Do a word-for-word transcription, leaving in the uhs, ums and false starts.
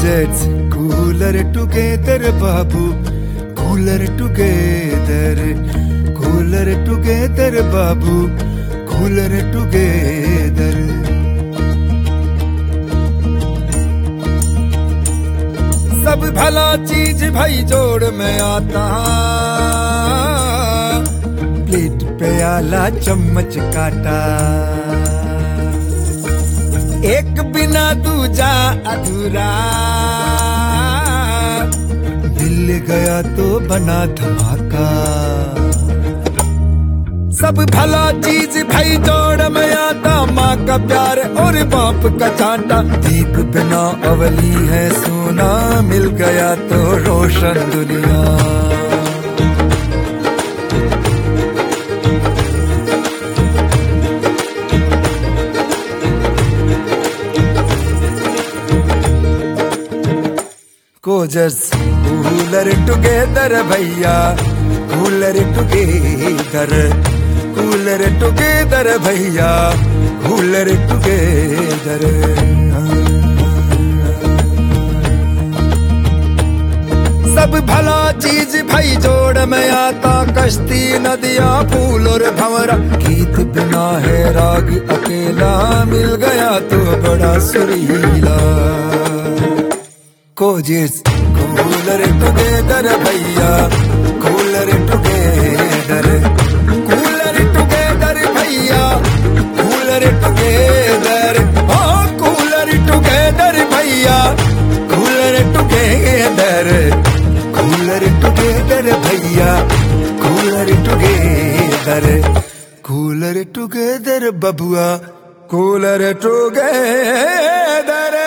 Projects cooler together babu, cooler together, cooler together babu, cooler together. सब भला चीज भाई जोड़ में आता, प्लेट पे आला चम्मच काटा, एक बिना दूजा अधूरा, मिल गया तो बना धमाका। सब भला चीज भाई जोड़ में आता, माँ का प्यार और बाप का चांटा, दीप बिना अवली है सोना, मिल गया तो रोशन दुनिया। कोजर्स कूलर टुगेदर भैया, कूलर टुगेदर, कूलर टुगेदर भैया, कूलर टुगेदर। सब भला चीज भाई जोड़ में आता, कश्ती नदियाँ फूल और भंवरा, गीत बिना है राग अकेला, मिल गया तो बड़ा सुरीला। कोजिस कूलर टुगेदर भैया, कूलर टुगेदर, कूलर टुगेदर भैया, कूलर टुगेदर, ओ कूलर टुगेदर भैया, कूलर टुगेदर, कूलर टुगेदर भैया, कूलर टुगेदर, कूलर टुगेदर बबुआ, कूलर टुगेदर।